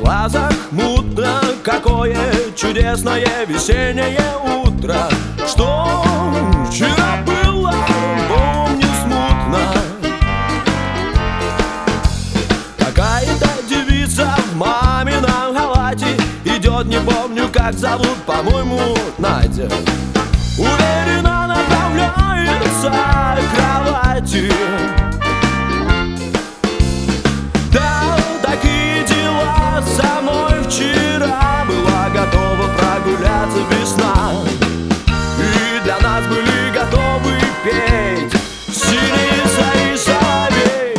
глазах мутно, какое чудесное весеннее утро. Что вчера было, помню смутно. Какая-то девица в мамином халате идет, не помню, как зовут, по-моему, Надя. Уверенно направляется к кровати. Да, такие дела со мной вчера. Была готова прогуляться весна, и для нас были готовы петь синица и соловей.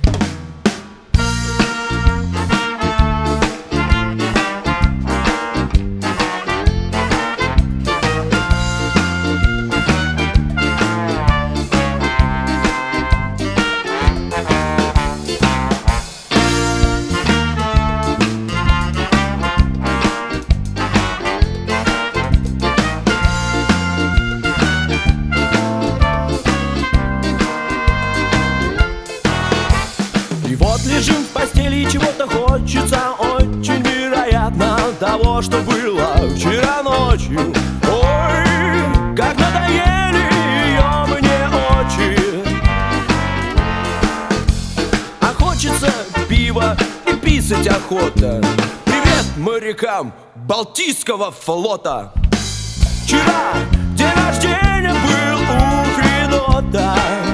И вот лежим в постели, и чего-то хочется очень вероятно того, что было вчера ночью. Ой, как надоели ее мне очи. А хочется пива и писать охота. Привет морякам Балтийского флота. Вчера день рождения был у Федота.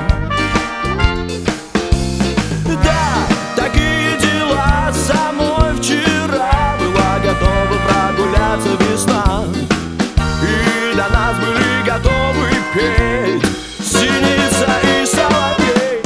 Такие дела со мной вчера. Была готова прогуляться весна, и для нас были готовы петь синица и соловей.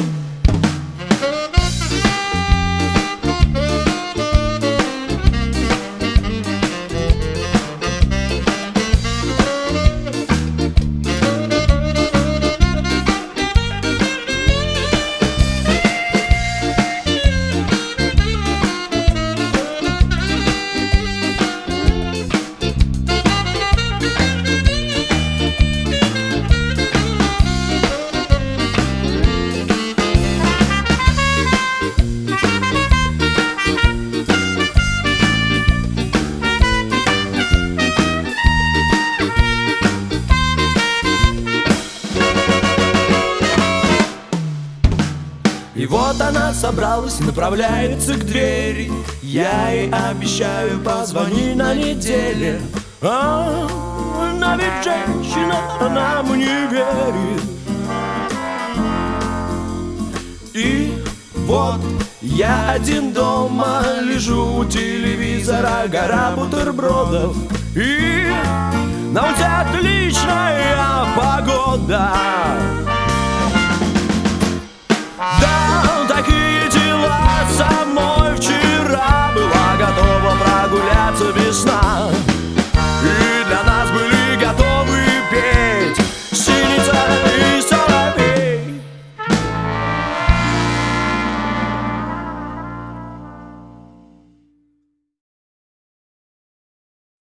И вот она собралась, направляется к двери. Я ей обещаю, позвони на неделе. Она ведь женщина, она мне верит. И вот я один дома лежу у телевизора, гора бутербродов. И на улице отличная погода.